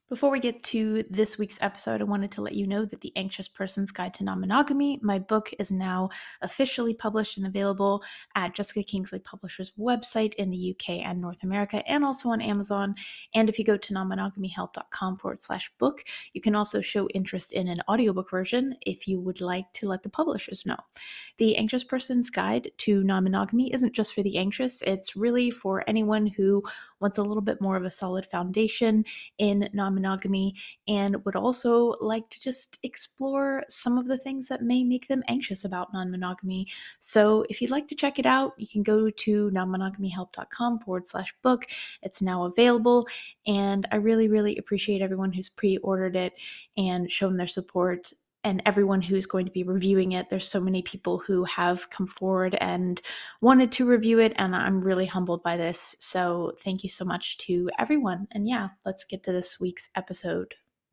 Before we get to this week's episode, I wanted to let you know that The Anxious Person's Guide to Non-Monogamy, my book, is now officially published and available at Jessica Kingsley Publishers' website in the UK and North America, and also on Amazon. And if you go to nonmonogamyhelp.com/book, you can also show interest in an audiobook version if you would like to let the publishers know. The Anxious Person's Guide to Non-Monogamy isn't just for the anxious, it's really for anyone who wants a little bit more of a solid foundation in non-monogamy and would also like to just explore some of the things that may make them anxious about non-monogamy. So if you'd like to check it out, you can go to nonmonogamyhelp.com/book. It's now available, and I really, really appreciate everyone who's pre-ordered it and shown their support, and everyone who's going to be reviewing it. There's so many people who have come forward and wanted to review it, and I'm really humbled by this. So thank you so much to everyone. And yeah, let's get to this week's episode.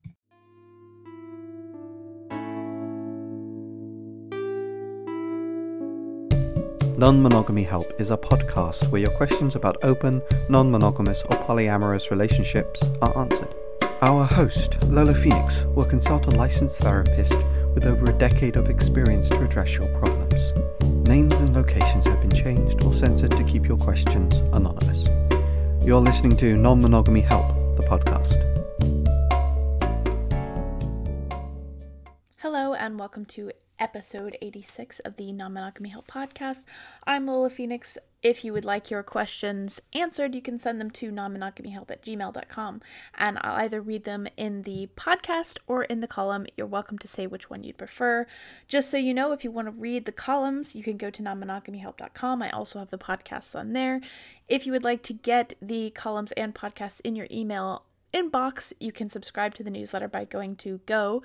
Non-Monogamy Help is a podcast where your questions about open, non-monogamous or polyamorous relationships are answered. Our host, Lola Phoenix, will consult a licensed therapist with over a decade of experience to address your problems. Names and locations have been changed or censored to keep your questions anonymous. You're listening to Non-Monogamy Help, the podcast. Hello and welcome to episode 86 of the Non-Monogamy Help podcast. I'm Lola Phoenix. If you would like your questions answered, you can send them to nonmonogamyhelp@gmail.com, and I'll either read them in the podcast or in the column. You're welcome to say which one you'd prefer. Just so you know, if you want to read the columns, you can go to nonmonogamyhelp.com. I also have the podcasts on there. If you would like to get the columns and podcasts in your email inbox, you can subscribe to the newsletter by going to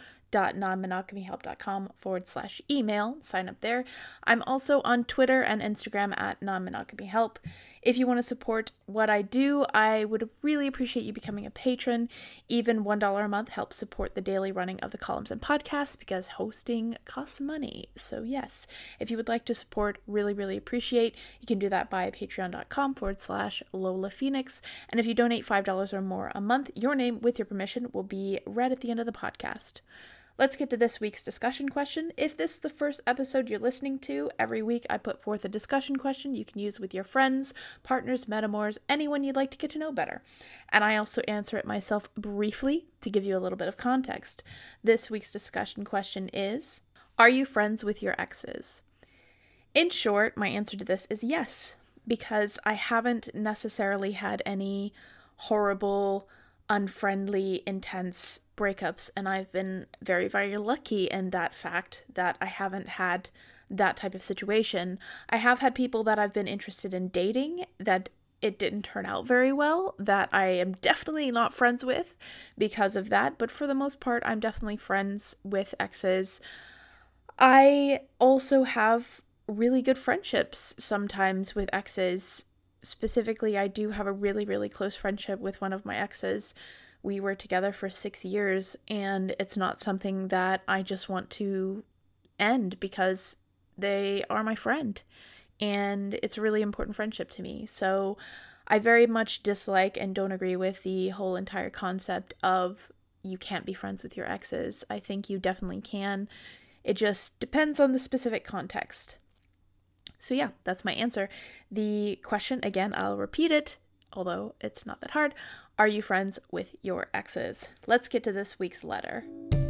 go.nonmonogamyhelp.com/email. Sign up there. I'm also on Twitter and Instagram at nonmonogamyhelp. If you want to support what I do, I would really appreciate you becoming a patron. Even $1 a month helps support the daily running of the columns and podcasts because hosting costs money. So yes, if you would like to support, really, really appreciate, you can do that by patreon.com/Lola Phoenix. And if you donate $5 or more a month, your name, with your permission, will be read at the end of the podcast. Let's get to this week's discussion question. If this is the first episode you're listening to, every week I put forth a discussion question you can use with your friends, partners, metamors, anyone you'd like to get to know better. And I also answer it myself briefly to give you a little bit of context. This week's discussion question is, are you friends with your exes? In short, my answer to this is yes, because I haven't necessarily had any horrible, unfriendly, intense breakups, and I've been very, very lucky in that fact that I haven't had that type of situation. I have had people that I've been interested in dating that it didn't turn out very well, that I am definitely not friends with because of that, but for the most part, I'm definitely friends with exes. I also have really good friendships sometimes with exes. Specifically, I do have a really, really close friendship with one of my exes. We were together for 6 years, and it's not something that I just want to end because they are my friend, and it's a really important friendship to me. So I very much dislike and don't agree with the whole entire concept of you can't be friends with your exes. I think you definitely can. It just depends on the specific context. So yeah, that's my answer. The question, again, I'll repeat it, although it's not that hard. Are you friends with your exes? Let's get to this week's letter.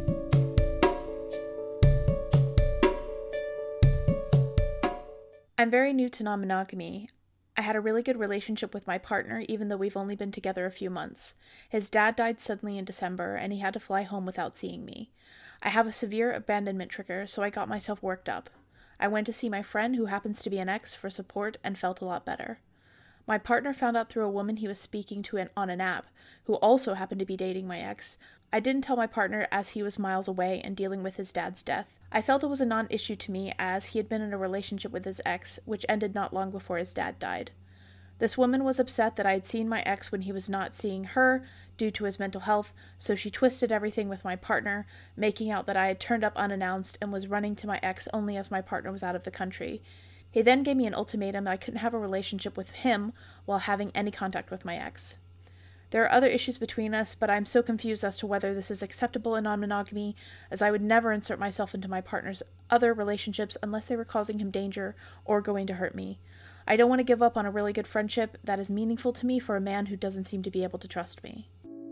I'm very new to non-monogamy. I had a really good relationship with my partner, even though we've only been together a few months. His dad died suddenly in December, and he had to fly home without seeing me. I have a severe abandonment trigger, so I got myself worked up. I went to see my friend, who happens to be an ex, for support and felt a lot better. My partner found out through a woman he was speaking to on an app, who also happened to be dating my ex. I didn't tell my partner as he was miles away and dealing with his dad's death. I felt it was a non-issue to me as he had been in a relationship with his ex, which ended not long before his dad died. This woman was upset that I had seen my ex when he was not seeing her due to his mental health, so she twisted everything with my partner, making out that I had turned up unannounced and was running to my ex only as my partner was out of the country. He then gave me an ultimatum that I couldn't have a relationship with him while having any contact with my ex. There are other issues between us, but I'm so confused as to whether this is acceptable in non-monogamy, as I would never insert myself into my partner's other relationships unless they were causing him danger or going to hurt me. I don't want to give up on a really good friendship that is meaningful to me for a man who doesn't seem to be able to trust me.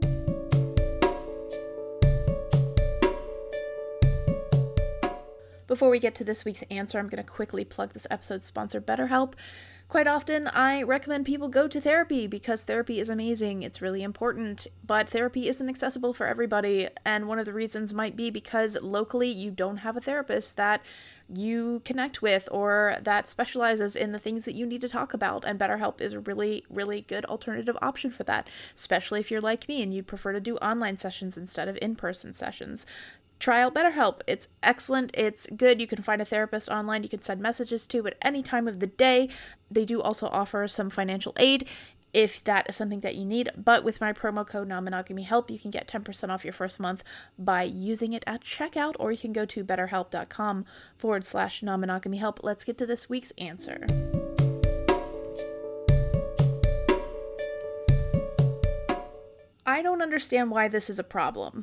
Before we get to this week's answer, I'm going to quickly plug this episode's sponsor, BetterHelp. Quite often, I recommend people go to therapy because therapy is amazing. It's really important, but therapy isn't accessible for everybody, and one of the reasons might be because locally you don't have a therapist that you connect with or that specializes in the things that you need to talk about, and BetterHelp is a really, really good alternative option for that, especially if you're like me and you'd prefer to do online sessions instead of in-person sessions. Try out BetterHelp. It's excellent. It's good. You can find a therapist online you can send messages to at any time of the day. They do also offer some financial aid if that is something that you need. But with my promo code NonMonogamyHelp, you can get 10% off your first month by using it at checkout, or you can go to betterhelp.com/NonMonogamyHelp. Let's get to this week's answer. I don't understand why this is a problem.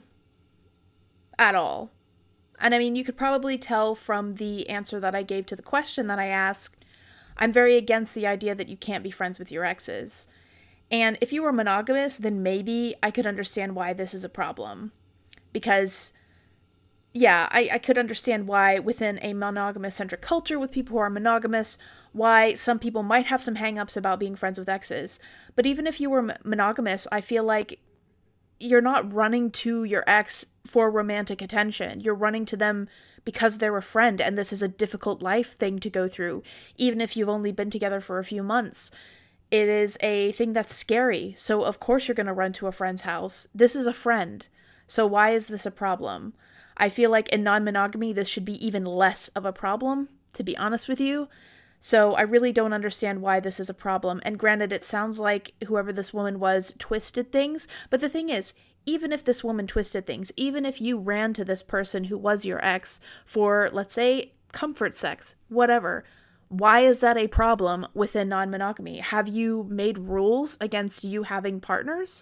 At all. And I mean, you could probably tell from the answer that I gave to the question that I asked, I'm very against the idea that you can't be friends with your exes. And if you were monogamous, then maybe I could understand why this is a problem. Because, yeah, I could understand why within a monogamous-centric culture with people who are monogamous, why some people might have some hang-ups about being friends with exes. But even if you were monogamous, I feel like you're not running to your ex for romantic attention. You're running to them because they're a friend, and this is a difficult life thing to go through. Even if you've only been together for a few months, it is a thing that's scary. So of course you're going to run to a friend's house. This is a friend. So why is this a problem? I feel like in non-monogamy, this should be even less of a problem, to be honest with you. So I really don't understand why this is a problem. And granted, it sounds like whoever this woman was twisted things. But the thing is, even if this woman twisted things, even if you ran to this person who was your ex for, let's say, comfort sex, whatever, why is that a problem within non-monogamy? Have you made rules against you having partners?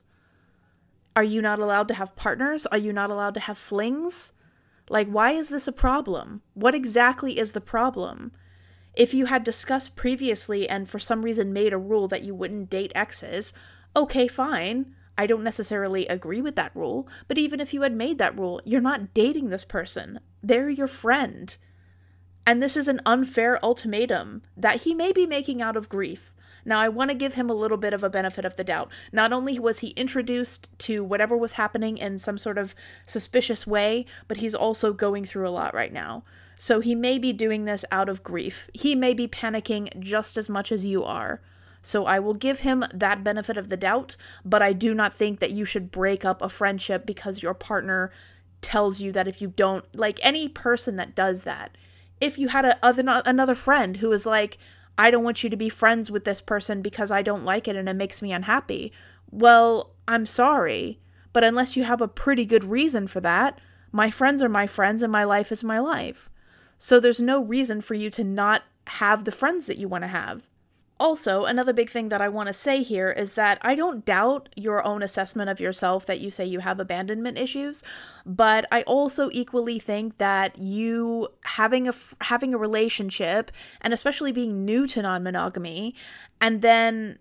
Are you not allowed to have partners? Are you not allowed to have flings? Like, why is this a problem? What exactly is the problem? If you had discussed previously and for some reason made a rule that you wouldn't date exes, okay, fine. I don't necessarily agree with that rule, but even if you had made that rule, you're not dating this person. They're your friend. And this is an unfair ultimatum that he may be making out of grief. Now, I want to give him a little bit of a benefit of the doubt. Not only was he introduced to whatever was happening in some sort of suspicious way, but he's also going through a lot right now. So he may be doing this out of grief. He may be panicking just as much as you are. So I will give him that benefit of the doubt, but I do not think that you should break up a friendship because your partner tells you that if you don't, like any person that does that, if you had another friend who is like, I don't want you to be friends with this person because I don't like it and it makes me unhappy, well, I'm sorry, but unless you have a pretty good reason for that, my friends are my friends and my life is my life. So there's no reason for you to not have the friends that you want to have. Also, another big thing that I want to say here is that I don't doubt your own assessment of yourself that you say you have abandonment issues, but I also equally think that you having a relationship, and especially being new to non-monogamy, and then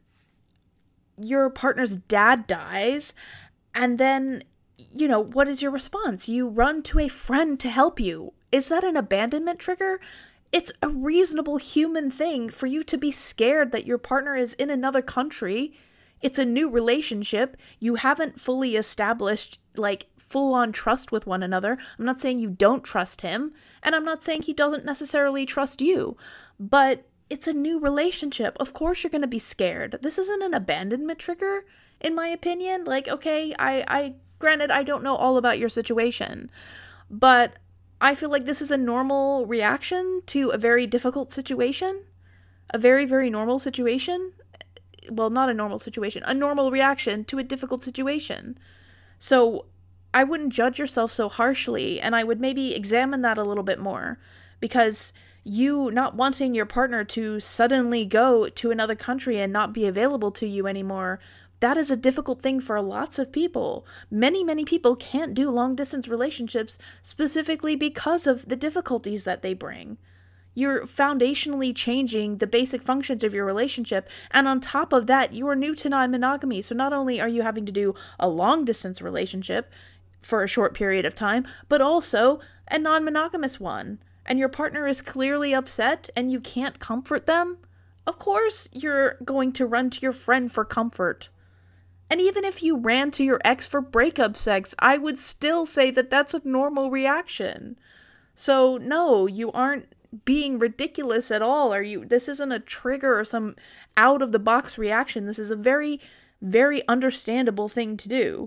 your partner's dad dies, and then, you know, what is your response? You run to a friend to help you. Is that an abandonment trigger? It's a reasonable human thing for you to be scared that your partner is in another country. It's a new relationship. You haven't fully established, like, full-on trust with one another. I'm not saying you don't trust him, and I'm not saying he doesn't necessarily trust you, but it's a new relationship. Of course you're going to be scared. This isn't an abandonment trigger, in my opinion. Like, okay, I granted, I don't know all about your situation, but I feel like this is a normal reaction to a very difficult situation. A very, very normal situation. Well, not a normal situation. A normal reaction to a difficult situation. So I wouldn't judge yourself so harshly, and I would maybe examine that a little bit more. Because you not wanting your partner to suddenly go to another country and not be available to you anymore, that is a difficult thing for lots of people. Many people can't do long distance relationships specifically because of the difficulties that they bring. You're foundationally changing the basic functions of your relationship, and on top of that, you are new to non-monogamy. So not only are you having to do a long-distance relationship for a short period of time, but also a non-monogamous one, and your partner is clearly upset and you can't comfort them, of course you're going to run to your friend for comfort. And even if you ran to your ex for breakup sex, I would still say that that's a normal reaction. So no, you aren't being ridiculous at all. This isn't a trigger or some out of the box reaction. This is a very, very understandable thing to do.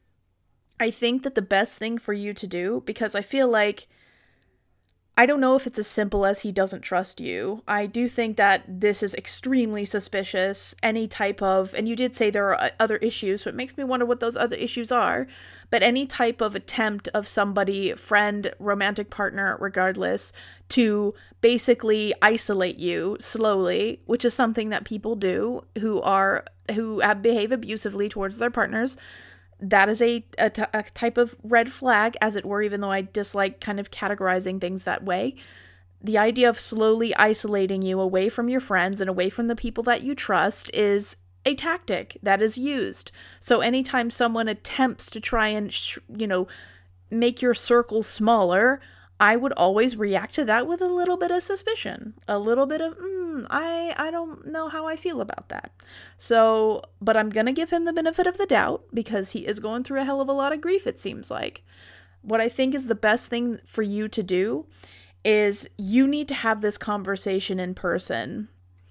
I think that the best thing for you to do, because I feel like, I don't know if it's as simple as he doesn't trust you. I do think that this is extremely suspicious. Any type of, and you did say there are other issues, so it makes me wonder what those other issues are. But any type of attempt of somebody, friend, romantic partner, regardless, to basically isolate you slowly, which is something that people do who behave abusively towards their partners. That is a type of red flag, as it were, even though I dislike kind of categorizing things that way. The idea of slowly isolating you away from your friends and away from the people that you trust is a tactic that is used. So anytime someone attempts to try and, make your circle smaller, I would always react to that with a little bit of suspicion, a little bit of, I don't know how I feel about that. So, but I'm going to give him the benefit of the doubt because he is going through a hell of a lot of grief, it seems like. What I think is the best thing for you to do is you need to have this conversation in person.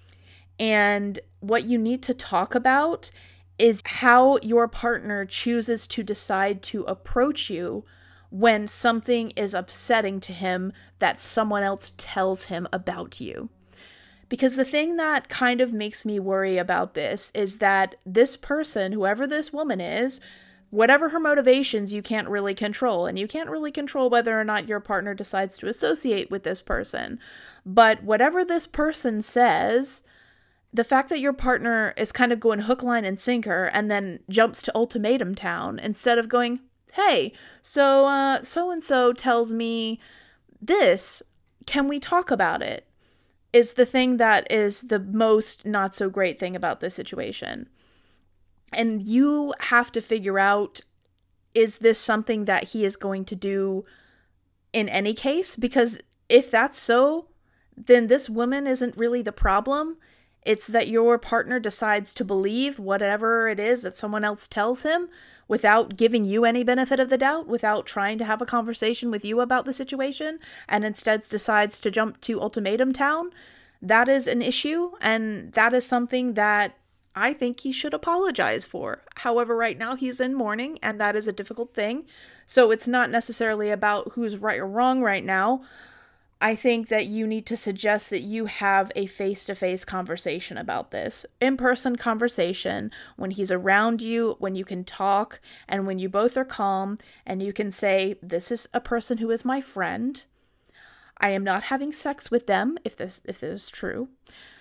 And what you need to talk about is how your partner chooses to decide to approach you when something is upsetting to him that someone else tells him about you. Because the thing that kind of makes me worry about this is that this person, whoever this woman is, whatever her motivations, you can't really control. And you can't really control whether or not your partner decides to associate with this person. But whatever this person says, the fact that your partner is kind of going hook, line, and sinker and then jumps to ultimatum town instead of going, hey, so so-and-so tells me this, can we talk about it? Is the thing that is the most not so great thing about this situation. And you have to figure out, is this something that he is going to do in any case? Because if that's so, then this woman isn't really the problem. It's that your partner decides to believe whatever it is that someone else tells him without giving you any benefit of the doubt, without trying to have a conversation with you about the situation, and instead decides to jump to ultimatum town. That is an issue, and that is something that I think he should apologize for. However, right now he's in mourning, and that is a difficult thing. So it's not necessarily about who's right or wrong right now. I think that you need to suggest that you have a face-to-face conversation about this. In-person conversation, when he's around you, when you can talk, and when you both are calm, and you can say, this is a person who is my friend. I am not having sex with them, if this is true.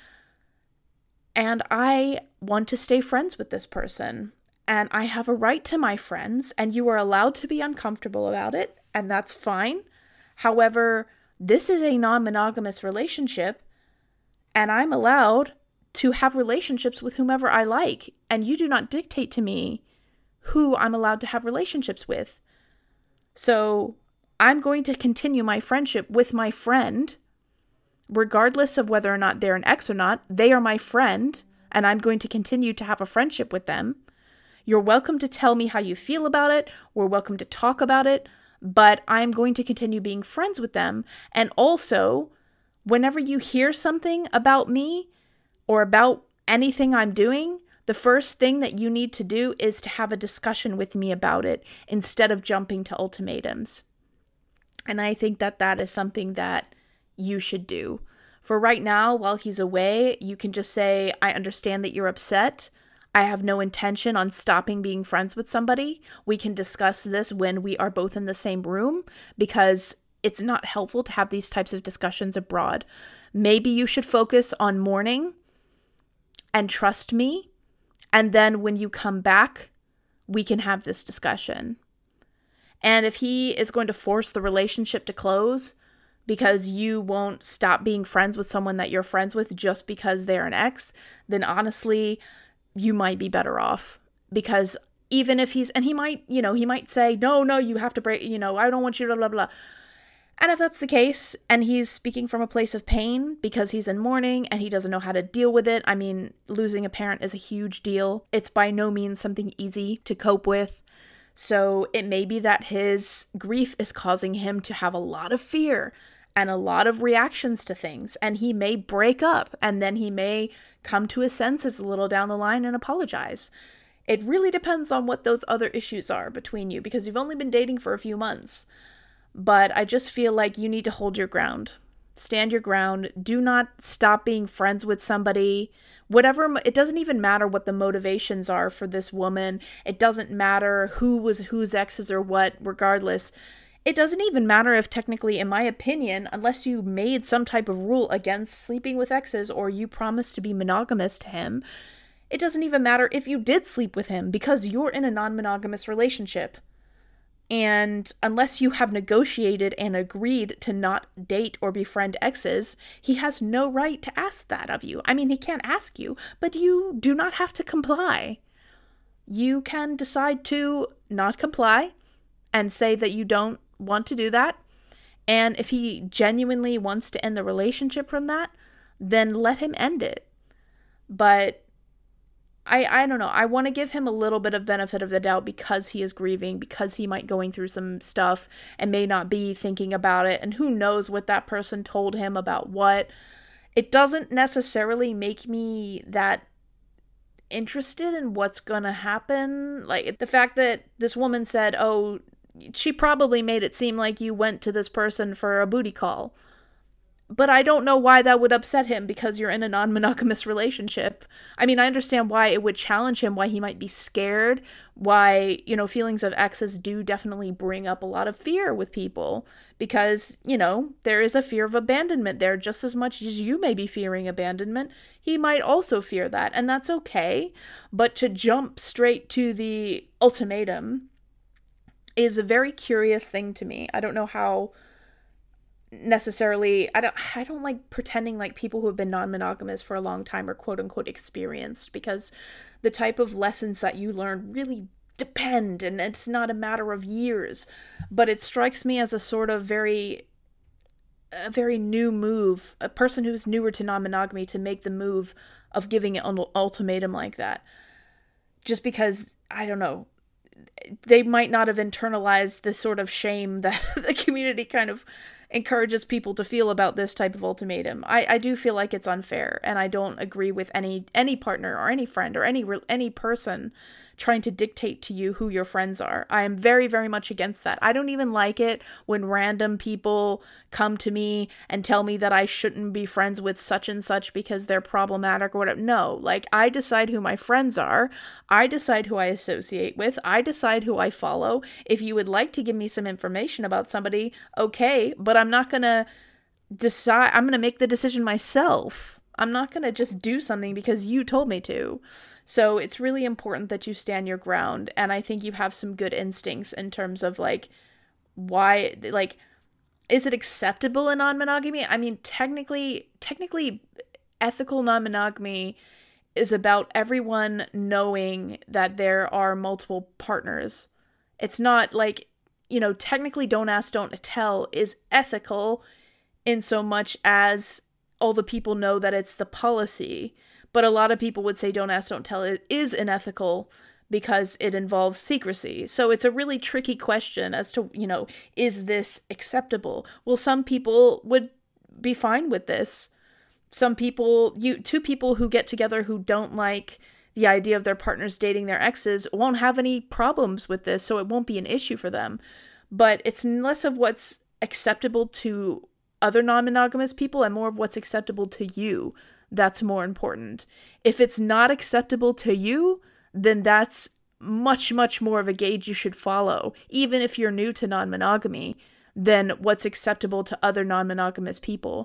And I want to stay friends with this person. And I have a right to my friends, and you are allowed to be uncomfortable about it, and that's fine. However, this is a non-monogamous relationship, and I'm allowed to have relationships with whomever I like, and you do not dictate to me who I'm allowed to have relationships with. So I'm going to continue my friendship with my friend, regardless of whether or not they're an ex or not. They are my friend, and I'm going to continue to have a friendship with them. You're welcome to tell me how you feel about it. We're welcome to talk about it. But I'm going to continue being friends with them. And also, whenever you hear something about me or about anything I'm doing, the first thing that you need to do is to have a discussion with me about it instead of jumping to ultimatums. And I think that that is something that you should do. For right now, while he's away, you can just say, I understand that you're upset. I have no intention on stopping being friends with somebody. We can discuss this when we are both in the same room, because it's not helpful to have these types of discussions abroad. Maybe you should focus on mourning and trust me And then when you come back, we can have this discussion. And if he is going to force the relationship to close because you won't stop being friends with someone that you're friends with just because they're an ex, then honestly, you might be better off. Because even if he might say, no, you have to break, I don't want you to blah, blah. And if that's the case, and he's speaking from a place of pain because he's in mourning and he doesn't know how to deal with it, I mean, losing a parent is a huge deal. It's by no means something easy to cope with. So it may be that his grief is causing him to have a lot of fear and a lot of reactions to things. And he may break up, and then he may come to his senses a little down the line and apologize. It really depends on what those other issues are between you, because you've only been dating for a few months. But I just feel like you need to hold your ground. Stand your ground. Do not stop being friends with somebody. It doesn't even matter what the motivations are for this woman. It doesn't matter who was whose exes or what, regardless. It doesn't even matter if technically, in my opinion, unless you made some type of rule against sleeping with exes or you promised to be monogamous to him, it doesn't even matter if you did sleep with him because you're in a non-monogamous relationship. And unless you have negotiated and agreed to not date or befriend exes, he has no right to ask that of you. I mean, he can't ask you, but you do not have to comply. You can decide to not comply and say that you don't want to do that. And if he genuinely wants to end the relationship from that, then let him end it. But I don't know. I want to give him a little bit of benefit of the doubt because he is grieving, because he might going through some stuff and may not be thinking about it. And who knows what that person told him about what. It doesn't necessarily make me that interested in what's going to happen. Like the fact that this woman said, oh, she probably made it seem like you went to this person for a booty call. But I don't know why that would upset him because you're in a non-monogamous relationship. I mean, I understand why it would challenge him, why he might be scared, why, feelings of exes do definitely bring up a lot of fear with people because, there is a fear of abandonment there just as much as you may be fearing abandonment. He might also fear that, and that's okay. But to jump straight to the ultimatum is a very curious thing to me. I don't know how necessarily, I don't like pretending like people who have been non-monogamous for a long time are quote unquote experienced, because the type of lessons that you learn really depend, and it's not a matter of years. But it strikes me as a sort of a very new move, a person who's newer to non-monogamy to make the move of giving an ultimatum like that, just because, I don't know, they might not have internalized the sort of shame that the community kind of encourages people to feel about this type of ultimatum. I do feel like it's unfair, and I don't agree with any partner or any friend or any person trying to dictate to you who your friends are. I am very, very much against that. I don't even like it when random people come to me and tell me that I shouldn't be friends with such and such because they're problematic or whatever. No, I decide who my friends are. I decide who I associate with. I decide who I follow. If you would like to give me some information about somebody, okay, but I'm not going to decide. I'm going to make the decision myself. I'm not going to just do something because you told me to. So it's really important that you stand your ground. And I think you have some good instincts in terms of why, is it acceptable in non-monogamy? I mean, technically, ethical non-monogamy is about everyone knowing that there are multiple partners. It's not technically don't ask, don't tell is ethical in so much as all the people know that it's the policy. But a lot of people would say don't ask, don't tell is unethical because it involves secrecy. So it's a really tricky question as to, is this acceptable? Well, some people would be fine with this. Some people, two people who get together who don't like the idea of their partners dating their exes won't have any problems with this, so it won't be an issue for them. But it's less of what's acceptable to other non-monogamous people and more of what's acceptable to you. That's more important. If it's not acceptable to you, then that's much, much more of a gauge you should follow, even if you're new to non-monogamy, than what's acceptable to other non-monogamous people.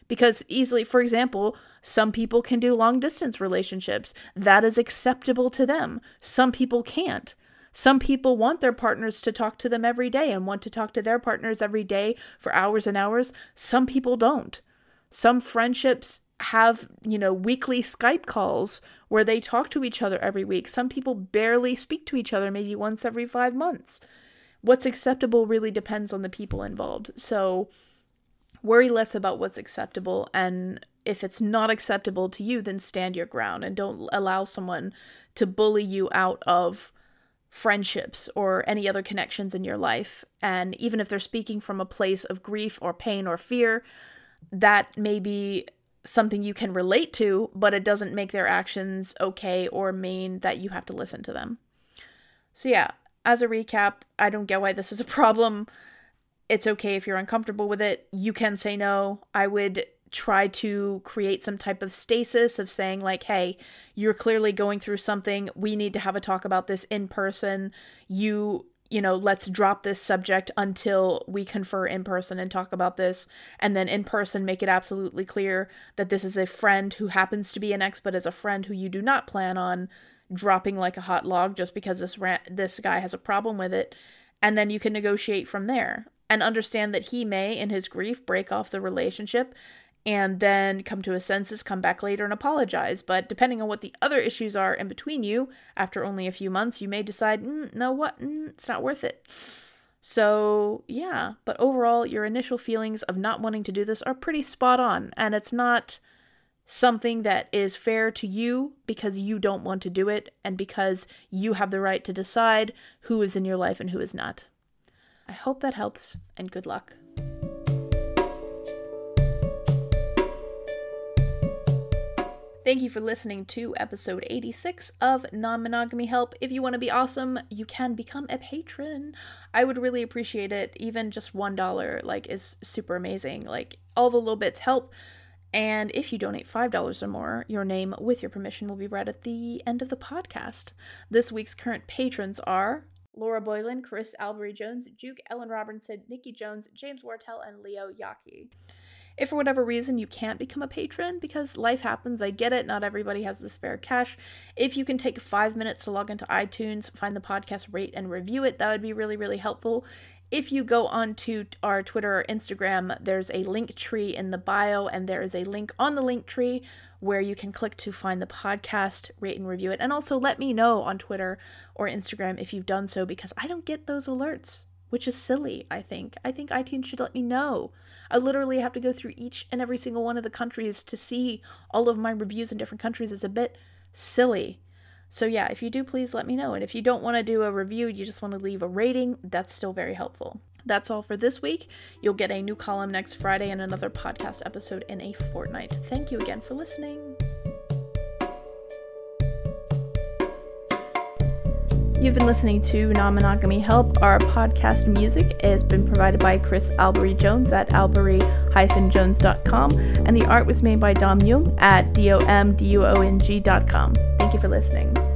Because easily, for example, some people can do long distance relationships. That is acceptable to them. Some people can't. Some people want their partners to talk to them every day and want to talk to their partners every day for hours and hours. Some people don't. Some friendships have, weekly Skype calls where they talk to each other every week. Some people barely speak to each other, maybe once every 5 months. What's acceptable really depends on the people involved. So worry less about what's acceptable, and if it's not acceptable to you, then stand your ground and don't allow someone to bully you out of friendships or any other connections in your life. And even if they're speaking from a place of grief or pain or fear, that may be something you can relate to, but it doesn't make their actions okay or mean that you have to listen to them. So yeah, as a recap, I don't get why this is a problem. It's okay if you're uncomfortable with it. You can say no. I would try to create some type of stasis of saying like, hey, you're clearly going through something. We need to have a talk about this in person. Let's drop this subject until we confer in person and talk about this. And then in person, make it absolutely clear that this is a friend who happens to be an ex, but is a friend who you do not plan on dropping like a hot log just because this guy has a problem with it. And then you can negotiate from there and understand that he may, in his grief, break off the relationship and then come to his senses, come back later and apologize. But depending on what the other issues are in between you, after only a few months, you may decide, it's not worth it. So yeah, but overall, your initial feelings of not wanting to do this are pretty spot on. And it's not something that is fair to you because you don't want to do it and because you have the right to decide who is in your life and who is not. I hope that helps, and good luck. Thank you for listening to episode 86 of Non-Monogamy Help. If you want to be awesome, you can become a patron. I would really appreciate it. Even just $1 is super amazing. All the little bits help. And if you donate $5 or more, your name, with your permission, will be read at the end of the podcast. This week's current patrons are Laura Boylan, Chris Albury Jones, Juke, Ellen Robinson, Nikki Jones, James Wartell, and Leo Yaki. If for whatever reason you can't become a patron, because life happens, I get it, not everybody has the spare cash, if you can take 5 minutes to log into iTunes, find the podcast, rate, and review it, that would be really, really helpful. If you go onto our Twitter or Instagram, there's a link tree in the bio, and there is a link on the link tree where you can click to find the podcast, rate, and review it. And also let me know on Twitter or Instagram if you've done so, because I don't get those alerts, which is silly, I think. I think iTunes should let me know. I literally have to go through each and every single one of the countries to see all of my reviews in different countries. It's a bit silly. So yeah, if you do, please let me know. And if you don't want to do a review, you just want to leave a rating, that's still very helpful. That's all for this week. You'll get a new column next Friday and another podcast episode in a fortnight. Thank you again for listening. You've been listening to Non-Monogamy Help. Our podcast music has been provided by Chris Albury Jones at albury-jones.com, and the art was made by Dom Jung at domduong.com. Thank you for listening.